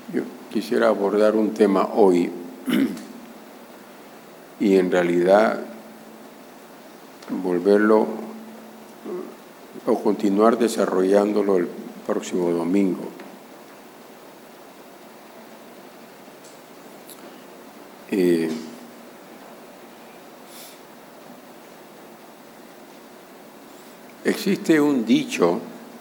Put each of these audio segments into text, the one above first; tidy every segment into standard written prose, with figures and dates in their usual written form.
Yo quisiera abordar un tema hoy y en realidad volverlo o continuar desarrollándolo el próximo domingo. Existe un dicho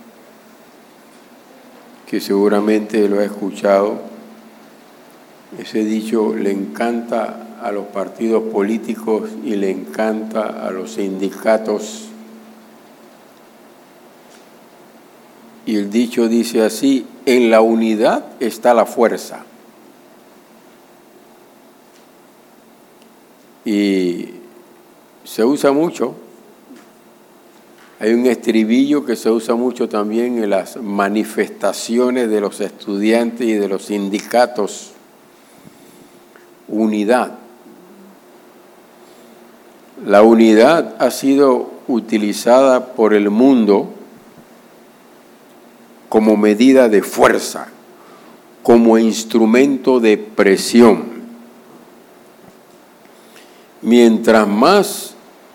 que seguramente lo ha escuchado. Ese dicho le encanta a los partidos políticos y le encanta a los sindicatos. Y el dicho dice así: en la unidad está la fuerza. Y se usa mucho. Hay un estribillo que se usa mucho también en las manifestaciones de los estudiantes y de los sindicatos. Unidad. La unidad ha sido utilizada por el mundo como medida de fuerza, como instrumento de presión. Mientras más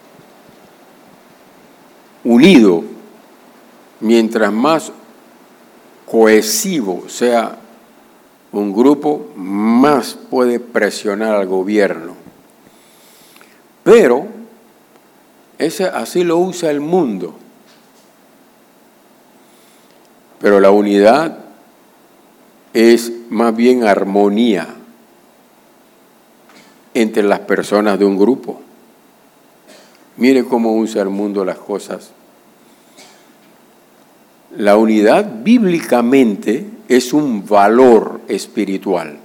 unido, mientras más cohesivo sea un grupo, más puede presionar al gobierno. Pero así lo usa el mundo. Pero la unidad es más bien armonía entre las personas de un grupo. Mire cómo usa el mundo las cosas. La unidad bíblicamente es un valor espiritual.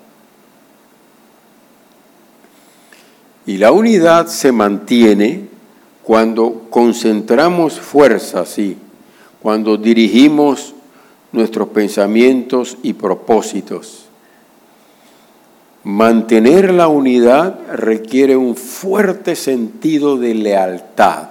Y la unidad se mantiene cuando concentramos fuerzas, sí, cuando dirigimos nuestros pensamientos y propósitos. Mantener la unidad requiere un fuerte sentido de lealtad.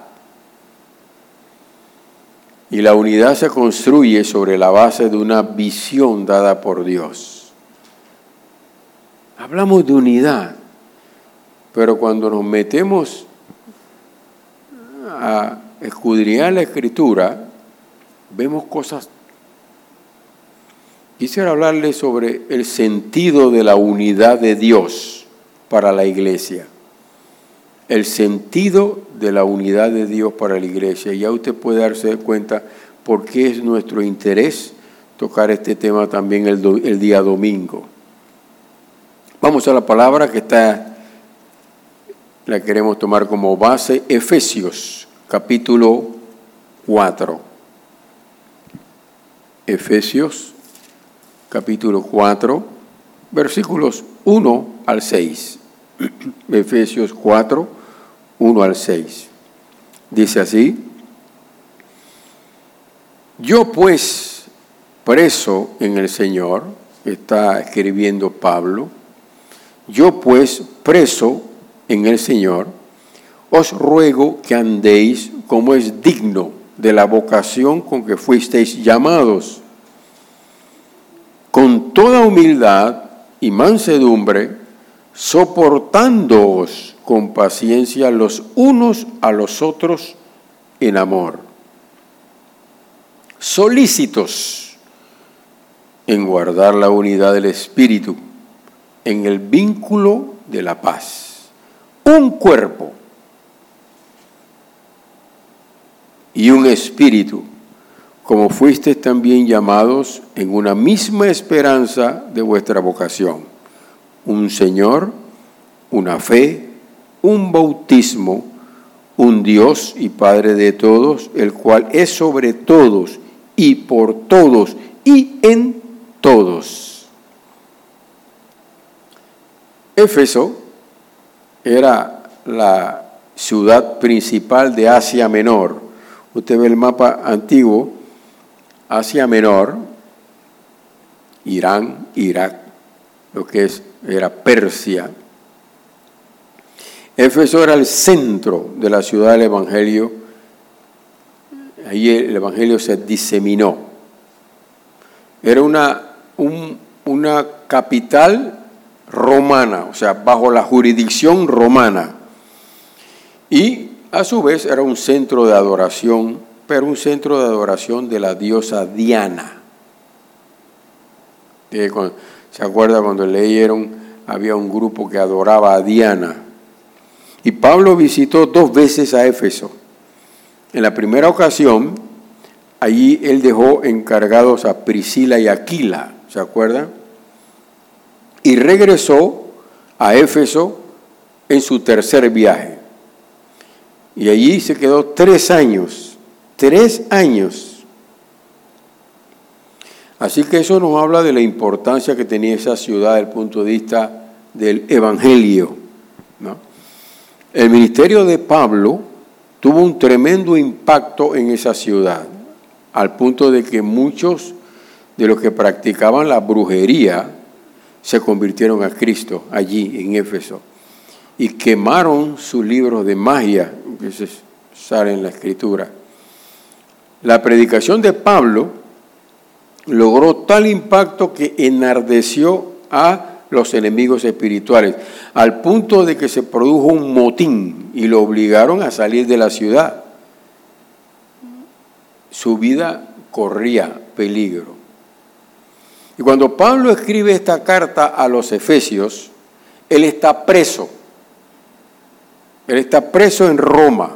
Y la unidad se construye sobre la base de una visión dada por Dios. Hablamos de unidad, pero cuando nos metemos a escudriñar la Escritura, vemos cosas. Quisiera hablarles sobre el sentido de la unidad de Dios para la iglesia. El sentido de la unidad de Dios para la iglesia. Ya usted puede darse cuenta por qué es nuestro interés tocar este tema también el día domingo. Vamos a la palabra que la queremos tomar como base, Efesios, capítulo 4. Efesios, capítulo 4, versículos 1 al 6. Efesios 4, 1 al 6. Dice así: yo pues, preso en el Señor, está escribiendo Pablo, yo pues, preso en el Señor, os ruego que andéis como es digno de la vocación con que fuisteis llamados, con toda humildad y mansedumbre, soportándoos con paciencia los unos a los otros en amor, solícitos en guardar la unidad del Espíritu, en el vínculo de la paz, un cuerpo y un espíritu, como fuisteis también llamados en una misma esperanza de vuestra vocación, un Señor, una fe, un bautismo, un Dios y Padre de todos, el cual es sobre todos y por todos y en todos. Éfeso era la ciudad principal de Asia Menor. Usted ve el mapa antiguo, Asia Menor, Irán, Irak, lo que era Persia. Éfeso era el centro de la ciudad del Evangelio. Ahí el Evangelio se diseminó. Era una capital romana, o sea, bajo la jurisdicción romana. Y a su vez era un centro de adoración, pero un centro de adoración de la diosa Diana. ¿Se acuerda cuando leyeron? Había un grupo que adoraba a Diana. Y Pablo visitó 2 veces a Éfeso. En la primera ocasión, allí él dejó encargados a Priscila y Aquila, ¿se acuerdan? Y regresó a Éfeso en su tercer viaje. Y allí se quedó 3 años. 3 años. Así que eso nos habla de la importancia que tenía esa ciudad desde el punto de vista del Evangelio, ¿no? El ministerio de Pablo tuvo un tremendo impacto en esa ciudad, al punto de que muchos de los que practicaban la brujería se convirtieron a Cristo allí en Éfeso y quemaron sus libros de magia que se sale en la Escritura. La predicación de Pablo logró tal impacto que enardeció a los enemigos espirituales, al punto de que se produjo un motín y lo obligaron a salir de la ciudad. Su vida corría peligro. Y cuando Pablo escribe esta carta a los Efesios, él está preso. Él está preso en Roma.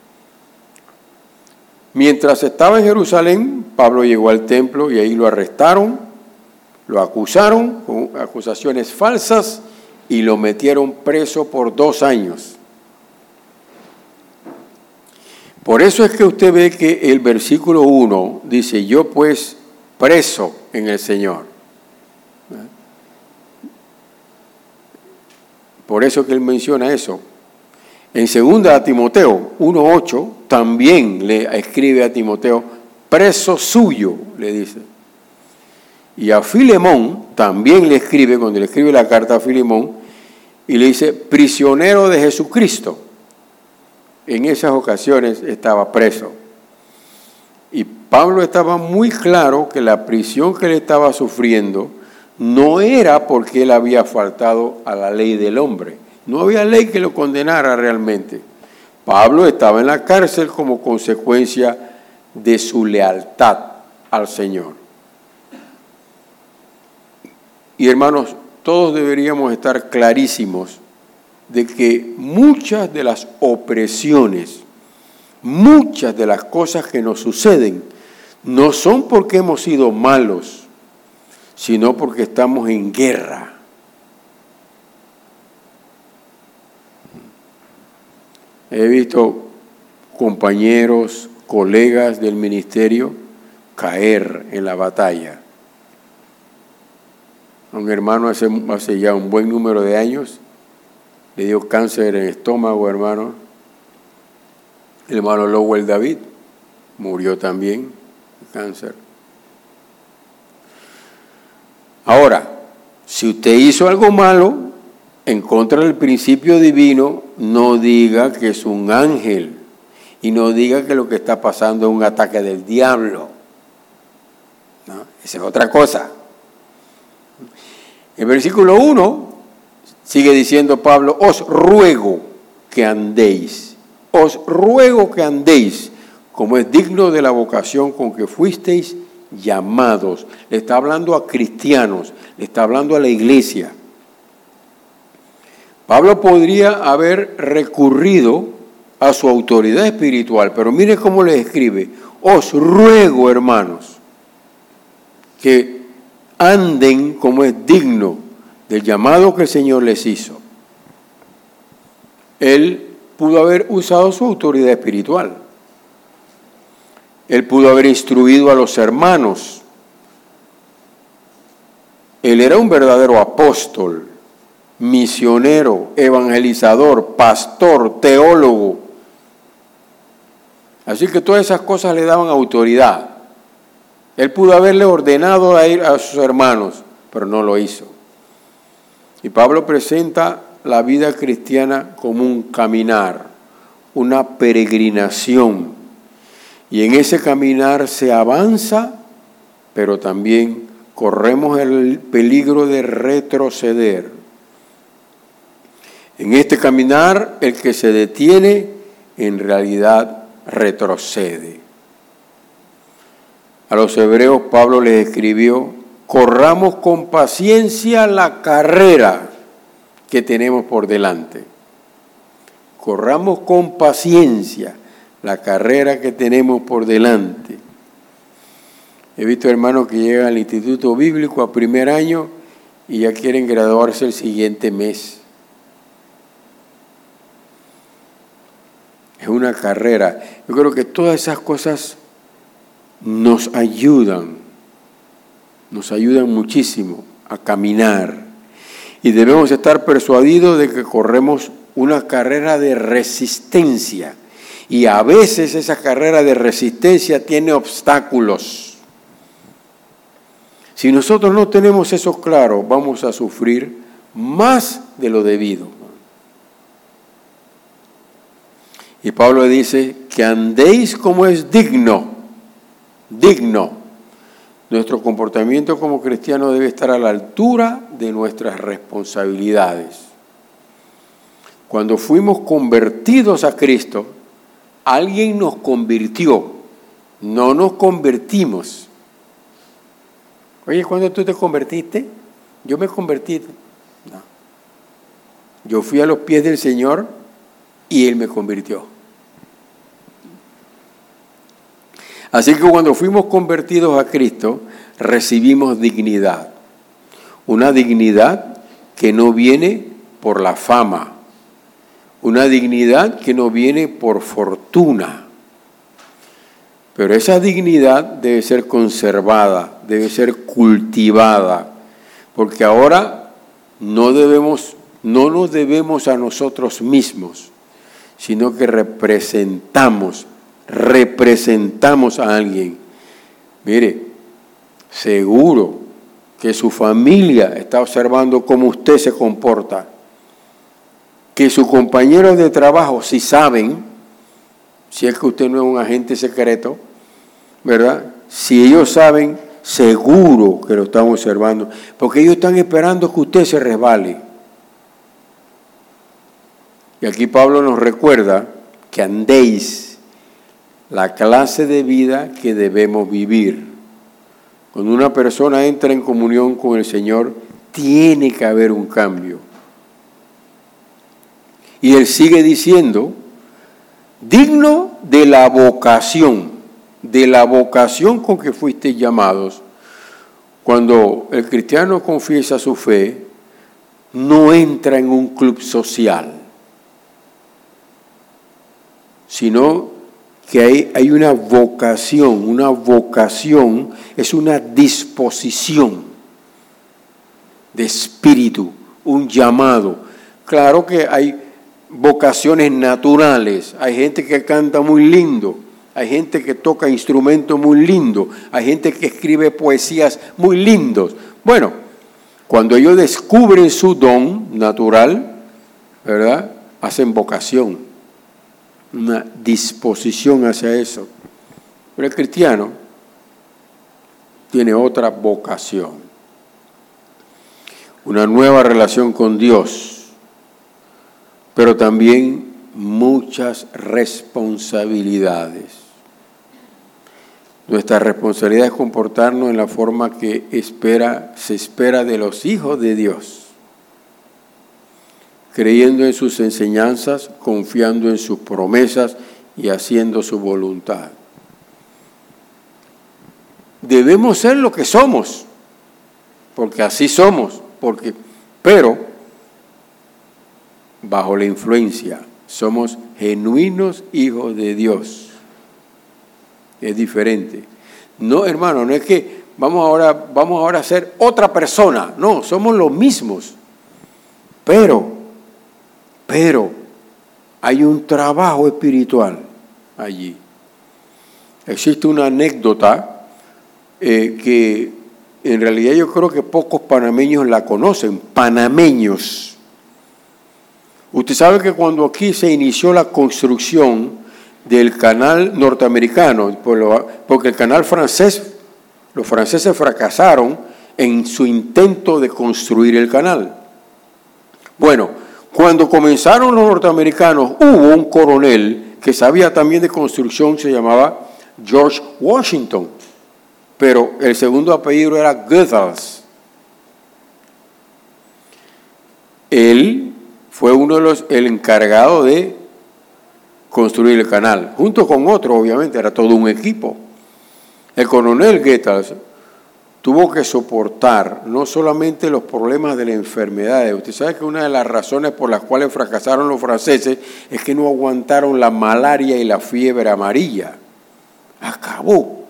Mientras estaba en Jerusalén, Pablo llegó al templo y ahí lo arrestaron, lo acusaron con acusaciones falsas y lo metieron preso por 2 años. Por eso es que usted ve que el versículo 1 dice, yo pues preso en el Señor. Por eso que él menciona eso. En 2 Timoteo 1:8 también le escribe a Timoteo, preso suyo, le dice. Y a Filemón también le escribe, cuando le escribe la carta a Filemón, y le dice, prisionero de Jesucristo. En esas ocasiones estaba preso. Y Pablo estaba muy claro que la prisión que él estaba sufriendo no era porque él había faltado a la ley del hombre. No había ley que lo condenara realmente. Pablo estaba en la cárcel como consecuencia de su lealtad al Señor. Y hermanos, todos deberíamos estar clarísimos de que muchas de las opresiones, muchas de las cosas que nos suceden, no son porque hemos sido malos, sino porque estamos en guerra. He visto compañeros, colegas del ministerio caer en la batalla. Un hermano hace ya un buen número de años le dio cáncer en el estómago, hermano. El hermano Lowell David murió también de cáncer. Ahora, si usted hizo algo malo en contra del principio divino, no diga que es un ángel y no diga que lo que está pasando es un ataque del diablo. ¿No? Esa es otra cosa. El versículo 1 sigue diciendo Pablo, os ruego que andéis como es digno de la vocación con que fuisteis llamados. Le está hablando a cristianos, le está hablando a la iglesia. Pablo podría haber recurrido a su autoridad espiritual, pero mire cómo le escribe, os ruego, hermanos, que anden como es digno del llamado que el Señor les hizo. Él pudo haber usado su autoridad espiritual. Él pudo haber instruido a los hermanos. Él era un verdadero apóstol, misionero, evangelizador, pastor, teólogo. Así que todas esas cosas le daban autoridad. Él pudo haberle ordenado a ir a sus hermanos, pero no lo hizo. Y Pablo presenta la vida cristiana como un caminar, una peregrinación. Y en ese caminar se avanza, pero también corremos el peligro de retroceder. En este caminar, el que se detiene, en realidad retrocede. A los hebreos Pablo les escribió: corramos con paciencia la carrera que tenemos por delante. Corramos con paciencia la carrera que tenemos por delante. He visto hermanos que llegan al instituto bíblico a primer año y ya quieren graduarse el siguiente mes. Es una carrera. Yo creo que todas esas cosas nos ayudan muchísimo a caminar. Y debemos estar persuadidos de que corremos una carrera de resistencia. Y a veces esa carrera de resistencia tiene obstáculos. Si nosotros no tenemos eso claro, vamos a sufrir más de lo debido. Y Pablo dice que andéis como es digno. Nuestro comportamiento como cristiano debe estar a la altura de nuestras responsabilidades. Cuando fuimos convertidos a Cristo, alguien nos convirtió, no nos convertimos. Oye, ¿cuándo tú te convertiste? Yo me convertí. No. Yo fui a los pies del Señor y Él me convirtió. Así que cuando fuimos convertidos a Cristo, recibimos dignidad. Una dignidad que no viene por la fama. Una dignidad que no viene por fortuna. Pero esa dignidad debe ser conservada, debe ser cultivada. Porque ahora no nos debemos a nosotros mismos, sino que representamos a alguien. Mire, seguro que su familia está observando cómo usted se comporta, que sus compañeros de trabajo, si saben, si es que usted no es un agente secreto, ¿verdad? Si ellos saben, seguro que lo están observando, porque ellos están esperando que usted se resbale. Y aquí Pablo nos recuerda que andéis la clase de vida que debemos vivir. Cuando una persona entra en comunión con el Señor, tiene que haber un cambio. Y él sigue diciendo, digno de la vocación con que fuisteis llamados. Cuando el cristiano confiesa su fe, no entra en un club social, sino que hay una vocación. Una vocación es una disposición de espíritu, un llamado. Claro que hay vocaciones naturales, hay gente que canta muy lindo, hay gente que toca instrumentos muy lindos, hay gente que escribe poesías muy lindos. Bueno, cuando ellos descubren su don natural, ¿verdad?, hacen vocación, una disposición hacia eso. Pero el cristiano tiene otra vocación, una nueva relación con Dios, pero también muchas responsabilidades. Nuestra responsabilidad es comportarnos en la forma que se espera de los hijos de Dios, creyendo en sus enseñanzas, confiando en sus promesas y haciendo su voluntad. Debemos ser lo que somos, porque así somos, pero bajo la influencia, somos genuinos hijos de Dios. Es diferente. No, hermano, no es que vamos ahora a ser otra persona. No, somos los mismos. Pero hay un trabajo espiritual allí. Existe una anécdota que en realidad yo creo que pocos panameños la conocen. Panameños. Usted sabe que cuando aquí se inició la construcción del canal norteamericano, porque el canal francés, los franceses fracasaron en su intento de construir el canal. Bueno, cuando comenzaron los norteamericanos, hubo un coronel que sabía también de construcción, se llamaba George Washington, pero el segundo apellido era Goethals. Él fue el encargado de construir el canal, junto con otro, obviamente, era todo un equipo. El coronel Goethals tuvo que soportar no solamente los problemas de las enfermedades. Usted sabe que una de las razones por las cuales fracasaron los franceses es que no aguantaron la malaria y la fiebre amarilla. Acabó.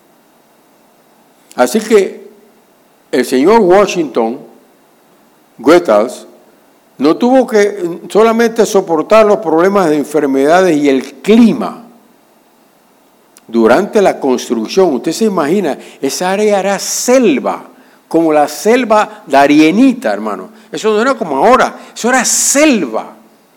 Así que el señor Washington, Goethals, no tuvo que solamente soportar los problemas de enfermedades y el clima. Durante la construcción, usted se imagina, esa área era selva, como la selva darienita, hermano. Eso no era como ahora, eso era selva.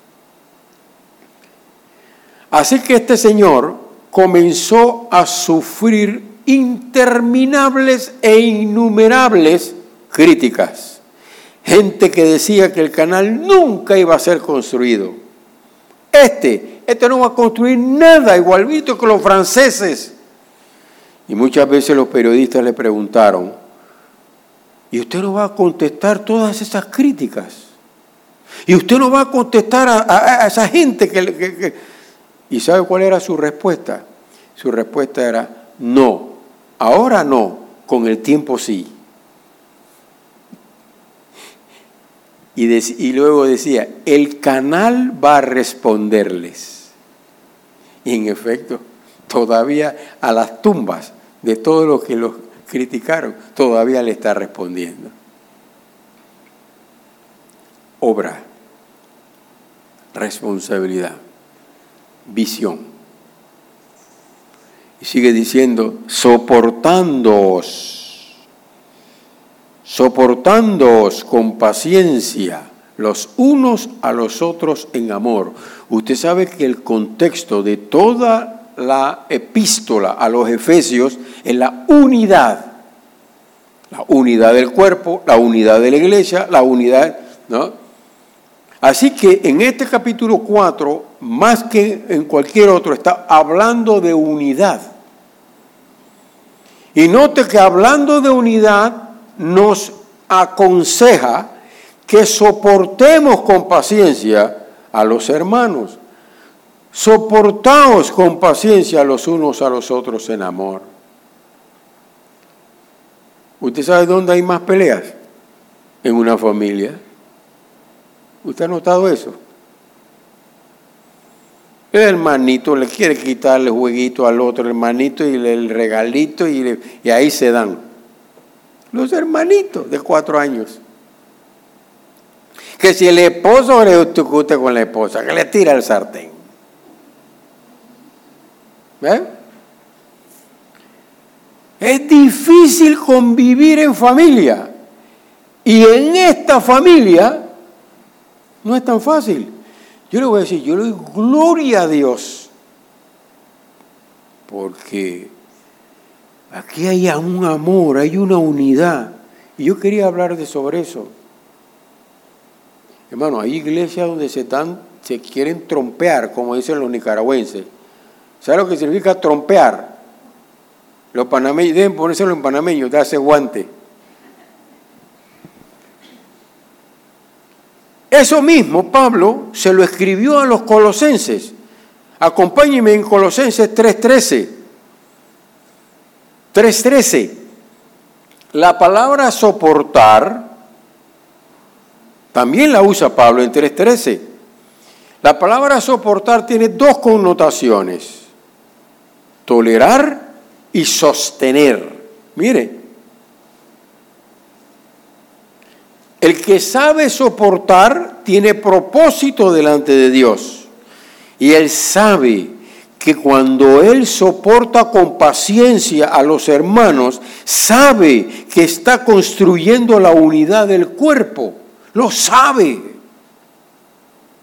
Así que este señor comenzó a sufrir interminables e innumerables críticas. Gente que decía que el canal nunca iba a ser construido. Este no va a construir nada igualito que los franceses. Y muchas veces los periodistas le preguntaron, ¿y usted no va a contestar todas esas críticas? ¿Y usted no va a contestar a esa gente que... ¿Y sabe cuál era su respuesta? Su respuesta era, no, ahora no, con el tiempo sí. Y luego decía, el canal va a responderles. Y en efecto, todavía a las tumbas de todos los que los criticaron, todavía le está respondiendo. Obra, responsabilidad, visión. Y sigue diciendo, soportándoos con paciencia los unos a los otros en amor. Usted sabe que el contexto de toda la epístola a los Efesios es la unidad del cuerpo, la unidad de la iglesia, la unidad, ¿no? Así que en este capítulo 4, más que en cualquier otro, está hablando de unidad. Y note que hablando de unidad nos aconseja que soportemos con paciencia a los hermanos. Soportaos con paciencia los unos a los otros en amor. ¿Usted sabe dónde hay más peleas? En una familia. ¿Usted ha notado eso? El hermanito le quiere quitar el jueguito al otro hermanito y el regalito y ahí se dan. Los hermanitos de 4 años. Que si el esposo le discute con la esposa, que le tira el sartén. ¿Ven? Es difícil convivir en familia. Y en esta familia no es tan fácil. Yo le voy a decir, yo le doy gloria a Dios. Porque aquí hay un amor, hay una unidad. Y yo quería hablar sobre eso. Hermano, hay iglesias donde se quieren trompear, como dicen los nicaragüenses. ¿Sabe lo que significa trompear? Los panameños, deben ponérselo en panameño, darse guante. Eso mismo Pablo se lo escribió a los colosenses. Acompáñenme en Colosenses 3:13. 3:13. La palabra soportar también la usa Pablo en 3:13. La palabra soportar tiene 2 connotaciones: tolerar y sostener. Mire, el que sabe soportar tiene propósito delante de Dios. Y él sabe que cuando él soporta con paciencia a los hermanos, sabe que está construyendo la unidad del cuerpo. Lo sabe.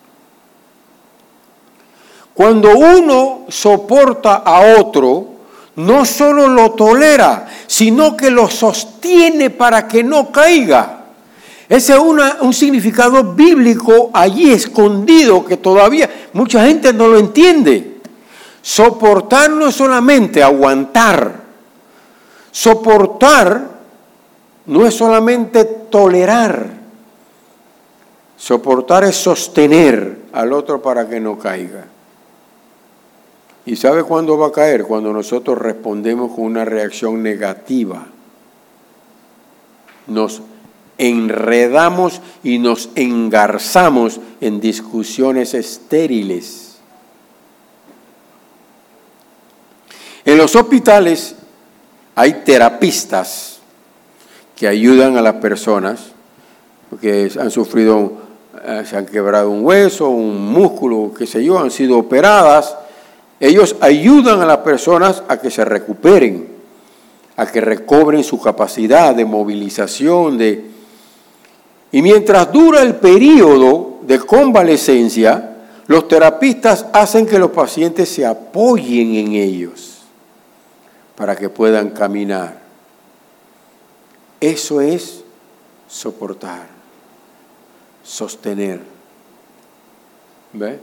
Cuando uno soporta a otro, no solo lo tolera, sino que lo sostiene para que no caiga. Ese es un significado bíblico allí escondido que todavía mucha gente no lo entiende. Soportar no es solamente aguantar. Soportar no es solamente tolerar. Soportar es sostener al otro para que no caiga. ¿Y sabe cuándo va a caer? Cuando nosotros respondemos con una reacción negativa. Nos enredamos y nos engarzamos en discusiones estériles. En los hospitales hay terapistas que ayudan a las personas que han sufrido, se han quebrado un hueso, un músculo, qué sé yo, han sido operadas. Ellos ayudan a las personas a que se recuperen, a que recobren su capacidad de movilización. Y mientras dura el periodo de convalecencia, los terapistas hacen que los pacientes se apoyen en ellos para que puedan caminar. Eso es soportar, sostener. ¿Ve?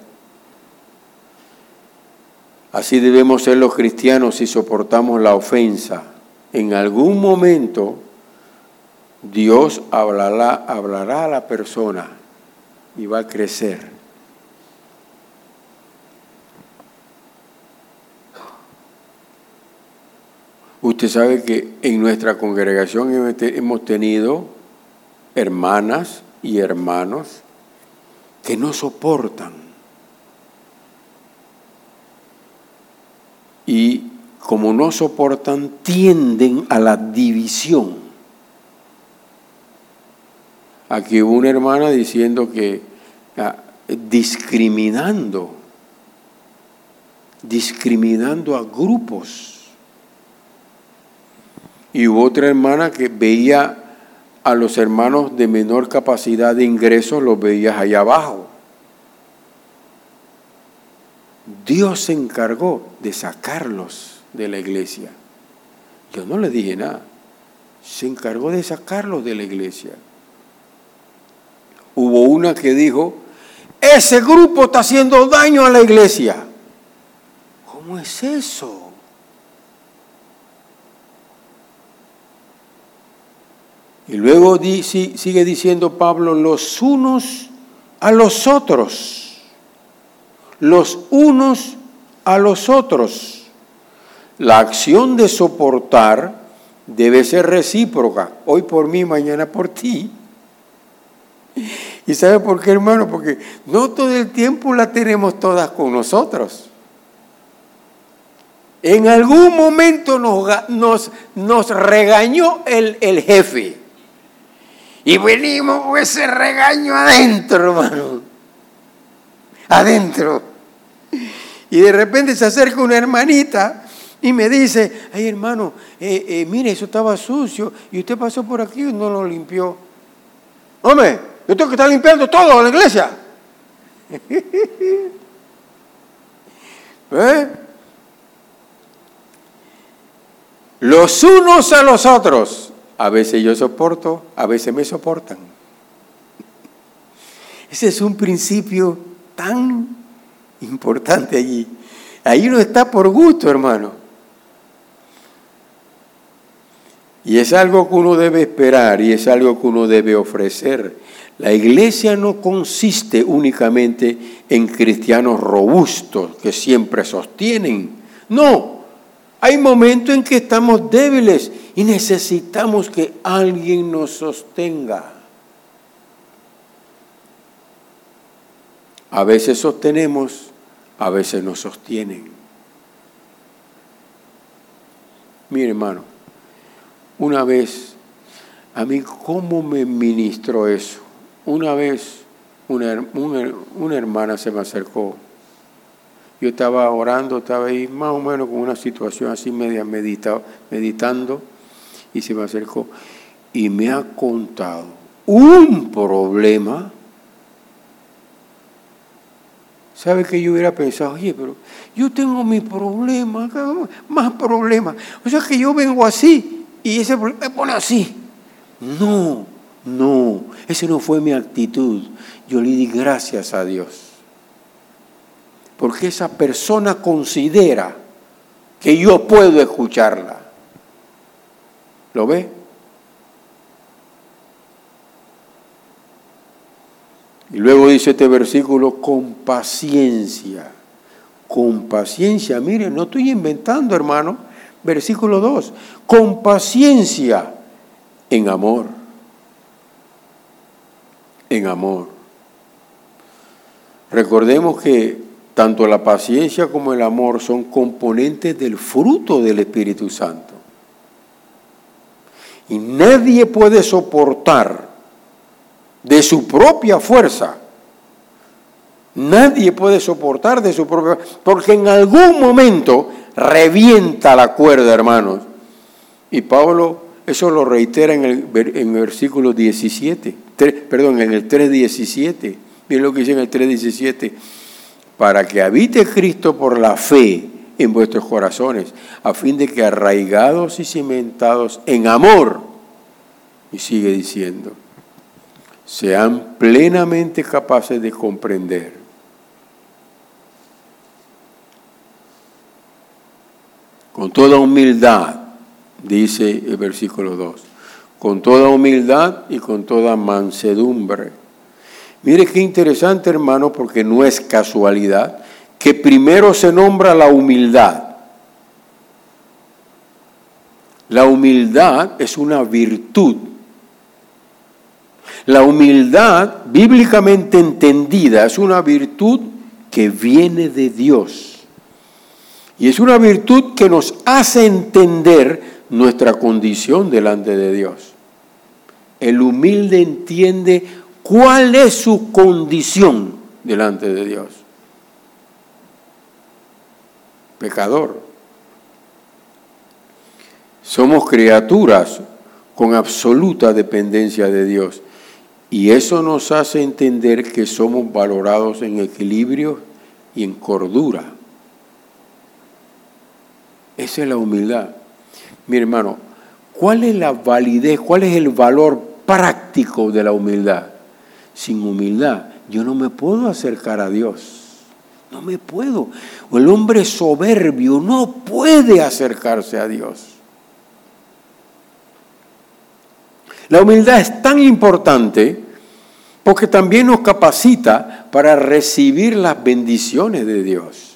Así debemos ser los cristianos si soportamos la ofensa. En algún momento Dios hablará a la persona y va a crecer. Usted sabe que en nuestra congregación hemos tenido hermanas y hermanos que no soportan. Y como no soportan, tienden a la división. Aquí hubo una hermana diciendo que discriminando a grupos. Y hubo otra hermana que veía a los hermanos de menor capacidad de ingresos, los veías allá abajo. Dios se encargó de sacarlos de la iglesia. Yo no le dije nada. Se encargó de sacarlos de la iglesia. Hubo una que dijo, ese grupo está haciendo daño a la iglesia. ¿Cómo es eso? Y luego sigue diciendo Pablo, los unos a los otros. Los unos a los otros. La acción de soportar debe ser recíproca. Hoy por mí, mañana por ti. ¿Y sabe por qué, hermano? Porque no todo el tiempo la tenemos todas con nosotros. En algún momento nos regañó el jefe. Y venimos con ese regaño adentro, hermano. Adentro. Y de repente se acerca una hermanita y me dice, ay hermano, mire, eso estaba sucio y usted pasó por aquí y no lo limpió. Hombre, yo tengo que estar limpiando todo en la iglesia. Los unos a los otros. A veces yo soporto, a veces me soportan. Ese es un principio tan importante allí. Ahí no está por gusto, hermano. Y es algo que uno debe esperar y es algo que uno debe ofrecer. La iglesia no consiste únicamente en cristianos robustos que siempre sostienen. No, hay momentos en que estamos débiles y necesitamos que alguien nos sostenga. A veces sostenemos, a veces nos sostienen. Mire, hermano, una vez, a mí cómo me ministró eso. Una vez una hermana se me acercó. Yo estaba orando, estaba ahí más o menos con una situación así media meditando, y se me acercó y me ha contado un problema ¿Sabe que yo hubiera pensado? Oye, pero yo tengo mi problema, más problemas. O sea que yo vengo así y ese problema me pone así. No, esa no fue mi actitud. Yo le di gracias a Dios. Porque esa persona considera que yo puedo escucharla. ¿Lo ve? Y luego dice este versículo, con paciencia. Con paciencia, miren, no estoy inventando, hermano. Versículo 2, con paciencia, en amor. En amor. Recordemos que tanto la paciencia como el amor son componentes del fruto del Espíritu Santo. Y nadie puede soportar de su propia fuerza. Nadie puede soportar de su propia fuerza, porque en algún momento revienta la cuerda, hermanos. Y Pablo eso lo reitera en el versículo 17, en el 3:17. Miren lo que dice en el 3:17. Para que habite Cristo por la fe en vuestros corazones, a fin de que arraigados y cimentados en amor, y sigue diciendo, sean plenamente capaces de comprender con toda humildad, dice el versículo 2, con toda humildad y con toda mansedumbre. Mire qué interesante, hermano, porque no es casualidad que primero se nombra la humildad. La humildad es una virtud. La humildad, bíblicamente entendida, es una virtud que viene de Dios. Y es una virtud que nos hace entender nuestra condición delante de Dios. El humilde entiende cuál es su condición delante de Dios. Pecador. Somos criaturas con absoluta dependencia de Dios. Y eso nos hace entender que somos valorados en equilibrio y en cordura. Esa es la humildad. Mi hermano, ¿cuál es la validez, cuál es el valor práctico de la humildad? Sin humildad yo no me puedo acercar a Dios. No me puedo. O el hombre soberbio no puede acercarse a Dios. La humildad es tan importante porque también nos capacita para recibir las bendiciones de Dios.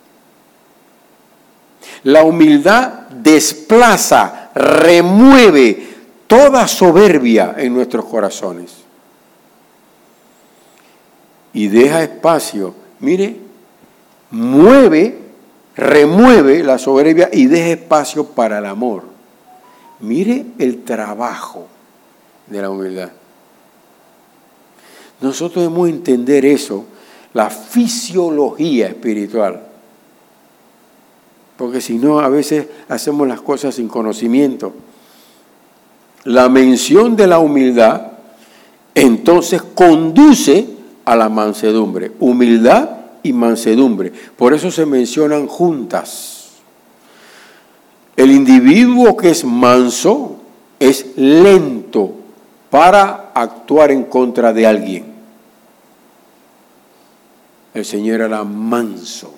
La humildad desplaza, remueve toda soberbia en nuestros corazones. Y deja espacio, mire, remueve la soberbia y deja espacio para el amor. Mire el trabajo de la humildad. Nosotros debemos entender eso, la fisiología espiritual. Porque si no, a veces hacemos las cosas sin conocimiento. La mención de la humildad, entonces, conduce a la mansedumbre. Humildad y mansedumbre. Por eso se mencionan juntas. El individuo que es manso es lento para actuar en contra de alguien. El Señor era manso.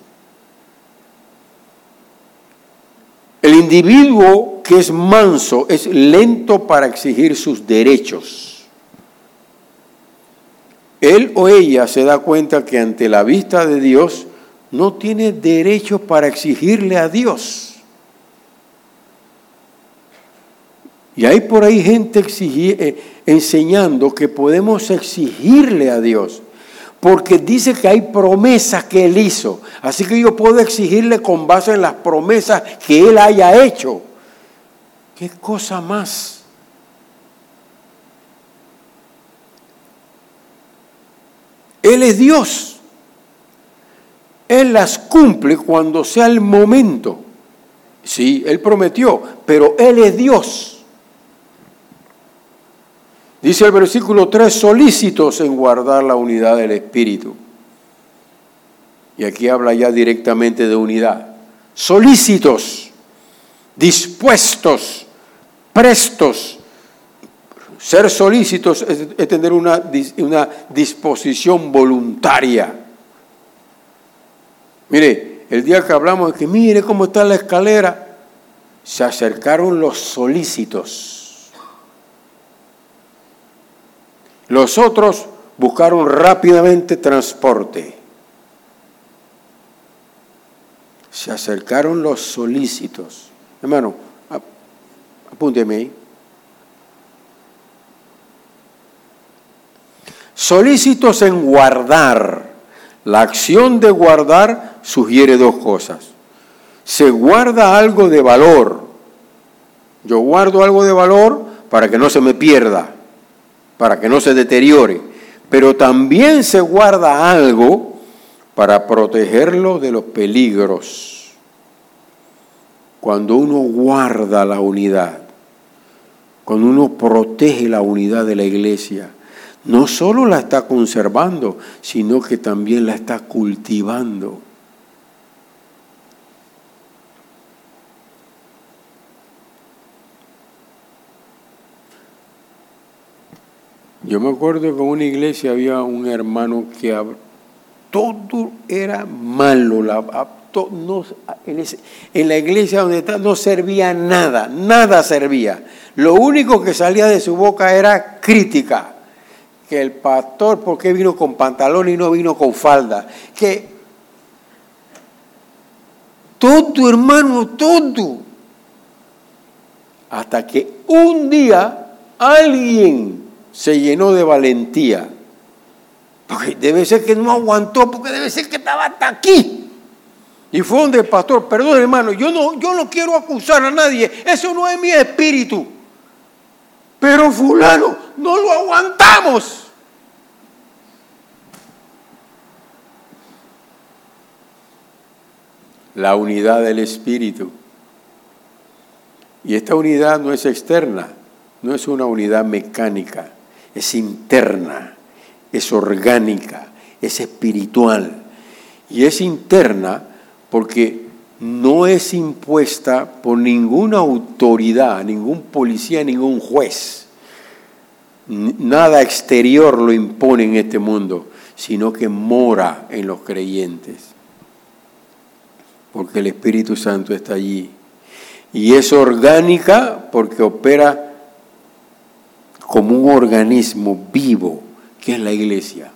El individuo que es manso es lento para exigir sus derechos. Él o ella se da cuenta que ante la vista de Dios no tiene derecho para exigirle a Dios. Y hay por ahí gente enseñando que podemos exigirle a Dios, porque dice que hay promesas que Él hizo. Así que yo puedo exigirle con base en las promesas que Él haya hecho. ¿Qué cosa más? Él es Dios. Él las cumple cuando sea el momento. Sí, Él prometió, pero Él es Dios. Dice el versículo 3, solícitos en guardar la unidad del Espíritu. Y aquí habla ya directamente de unidad. Solícitos, dispuestos, prestos. Ser solícitos es tener una disposición voluntaria. Mire, el día que hablamos de que mire cómo está la escalera, se acercaron los solícitos. Los otros buscaron rápidamente transporte. Se acercaron los solícitos. Hermano, apúnteme ahí. Solícitos en guardar. La acción de guardar sugiere dos cosas. Se guarda algo de valor. Yo guardo algo de valor para que no se me pierda, para que no se deteriore. Pero también se guarda algo para protegerlo de los peligros. Cuando uno guarda la unidad, cuando uno protege la unidad de la iglesia, no solo la está conservando, sino que también la está cultivando. Yo me acuerdo que en una iglesia había un hermano que todo era malo, en la iglesia donde está no servía nada, nada servía. Lo único que salía de su boca era crítica. Que el pastor, ¿por qué vino con pantalón y no vino con falda? Que todo, hermano, todo. Hasta que un día alguien se llenó de valentía. Porque debe ser que no aguantó, porque debe ser que estaba hasta aquí. Y fue donde el pastor, perdón hermano, yo no quiero acusar a nadie, eso no es mi espíritu. Pero fulano, no lo aguantamos. La unidad del espíritu. Y esta unidad no es externa, no es una unidad mecánica, es interna, es orgánica, es espiritual. Y es interna porque no es impuesta por ninguna autoridad, ningún policía, ningún juez. Nada exterior lo impone en este mundo, sino que mora en los creyentes. Porque el Espíritu Santo está allí. Y es orgánica porque opera como un organismo vivo, que es la iglesia.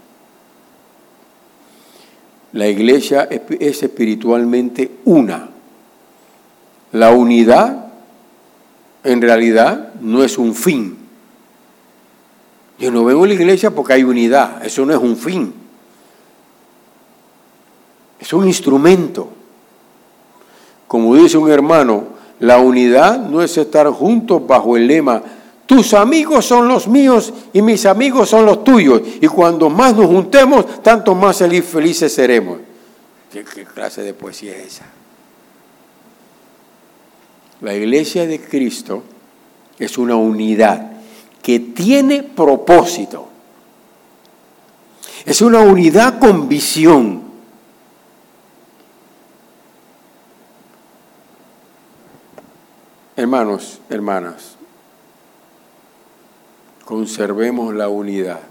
La iglesia es espiritualmente una. La unidad, en realidad, no es un fin. Yo no vengo a la iglesia porque hay unidad. Eso no es un fin. Es un instrumento. Como dice un hermano, la unidad no es estar juntos bajo el lema tus amigos son los míos y mis amigos son los tuyos. Y cuando más nos juntemos, tanto más felices seremos. ¿Qué clase de poesía es esa? La iglesia de Cristo es una unidad que tiene propósito. Es una unidad con visión. Hermanos, hermanas, conservemos la unidad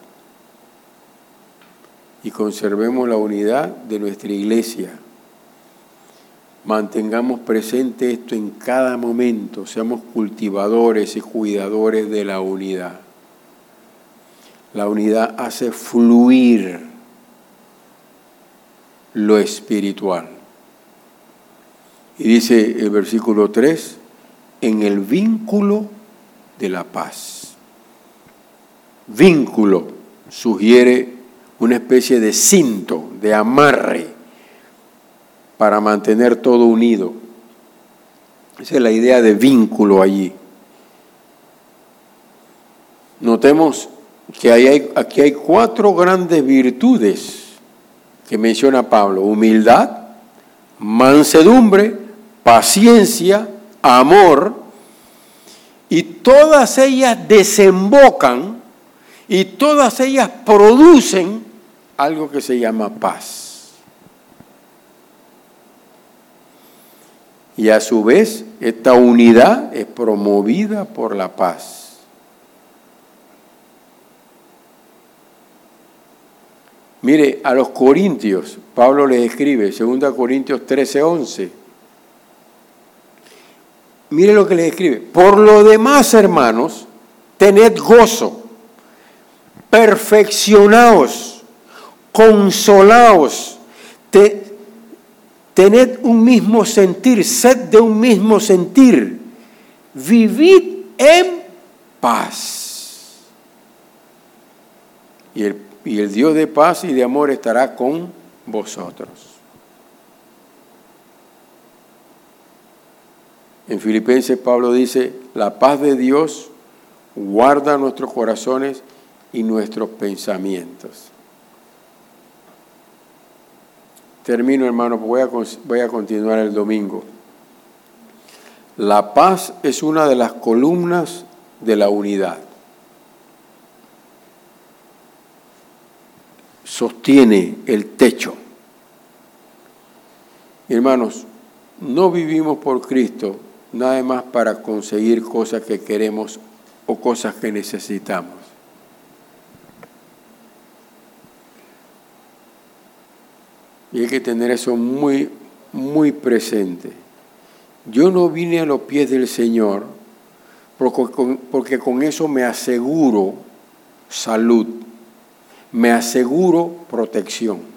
y conservemos la unidad de nuestra iglesia. Mantengamos presente esto en cada momento, seamos cultivadores y cuidadores de la unidad. La unidad hace fluir lo espiritual. Y dice el versículo 3, en el vínculo de la paz. Vínculo sugiere una especie de cinto, de amarre, para mantener todo unido. Esa es la idea de vínculo allí. Notemos que aquí hay 4 grandes virtudes que menciona Pablo: humildad, mansedumbre, paciencia, amor, y todas ellas desembocan y todas ellas producen algo que se llama paz. Y a su vez, esta unidad es promovida por la paz. Mire, a los corintios, Pablo les escribe, 2 Corintios 13:11. Mire lo que les escribe. Por lo demás, hermanos, tened gozo, perfeccionaos, consolaos, tened un mismo sentir, sed de un mismo sentir, vivid en paz. Y el Dios de paz y de amor estará con vosotros. En Filipenses Pablo dice, la paz de Dios guarda nuestros corazones y nuestros pensamientos. Termino, hermano, voy a continuar el domingo. La paz es una de las columnas de la unidad. Sostiene el techo. Hermanos, no vivimos por Cristo nada más para conseguir cosas que queremos o cosas que necesitamos. Y hay que tener eso muy, muy presente. Yo no vine a los pies del Señor porque con eso me aseguro salud, me aseguro protección.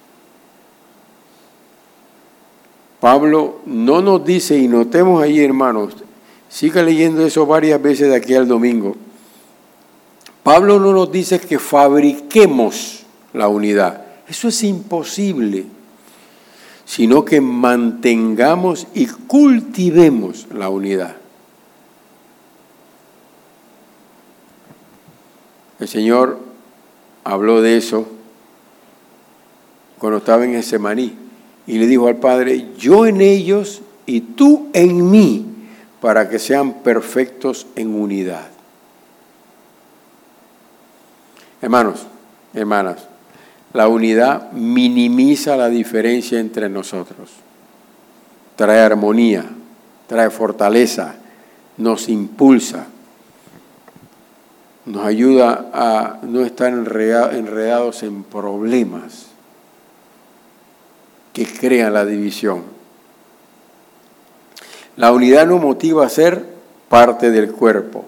Pablo no nos dice, y notemos ahí, hermanos, siga leyendo eso varias veces de aquí al domingo. Pablo no nos dice que fabriquemos la unidad. Eso es imposible, sino que mantengamos y cultivemos la unidad. El Señor habló de eso cuando estaba en Getsemaní y le dijo al Padre, yo en ellos y tú en mí, para que sean perfectos en unidad. Hermanos, hermanas, la unidad minimiza la diferencia entre nosotros, trae armonía, trae fortaleza, nos impulsa, nos ayuda a no estar enredados en problemas que crean la división. La unidad nos motiva a ser parte del cuerpo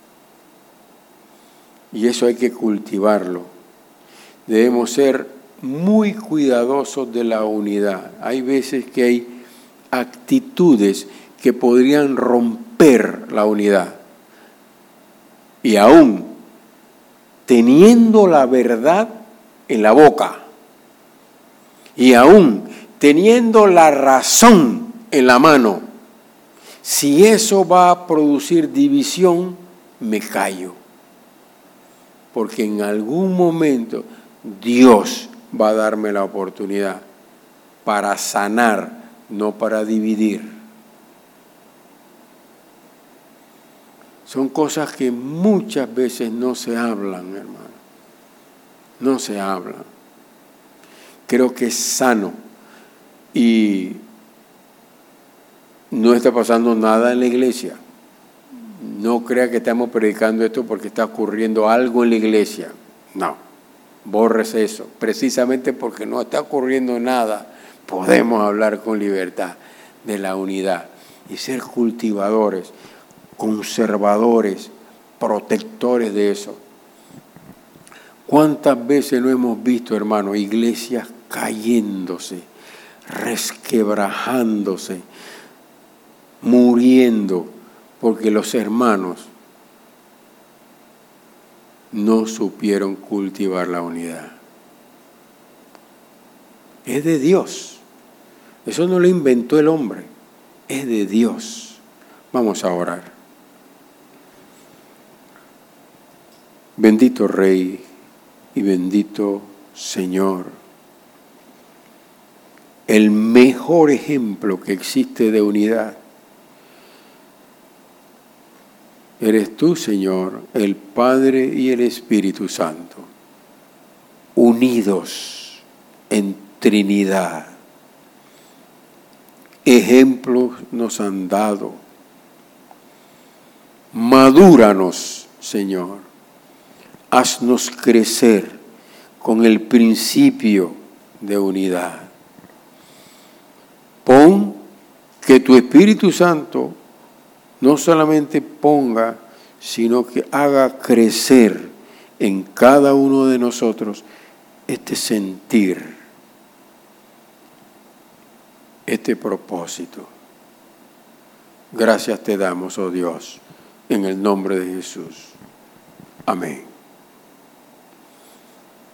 y eso hay que cultivarlo. Debemos ser muy cuidadosos de la unidad. Hay veces que hay actitudes que podrían romper la unidad. Y aún teniendo la verdad en la boca, y aún teniendo la razón en la mano, si eso va a producir división, me callo. Porque en algún momento Dios va a darme la oportunidad para sanar, no para dividir. Son cosas que muchas veces no se hablan, hermano. No se hablan. Creo que es sano y no está pasando nada en la iglesia. No crea que estamos predicando esto porque está ocurriendo algo en la iglesia. No, bórrese eso. Precisamente porque no está ocurriendo nada, podemos hablar con libertad de la unidad y ser cultivadores, conservadores, protectores de eso. ¿Cuántas veces no hemos visto, hermano, iglesias cayéndose, resquebrajándose, muriendo, porque los hermanos no supieron cultivar la unidad? Es de Dios. Eso no lo inventó el hombre. Es de Dios. Vamos a orar. Bendito Rey y bendito Señor. El mejor ejemplo que existe de unidad eres tú, Señor, el Padre y el Espíritu Santo, unidos en Trinidad. ejemplos nos han dado. Madúranos, Señor. Haznos crecer con el principio de unidad. Pon que tu Espíritu Santo no solamente ponga, sino que haga crecer en cada uno de nosotros este sentir, este propósito. Gracias te damos, oh Dios, en el nombre de Jesús. Amén.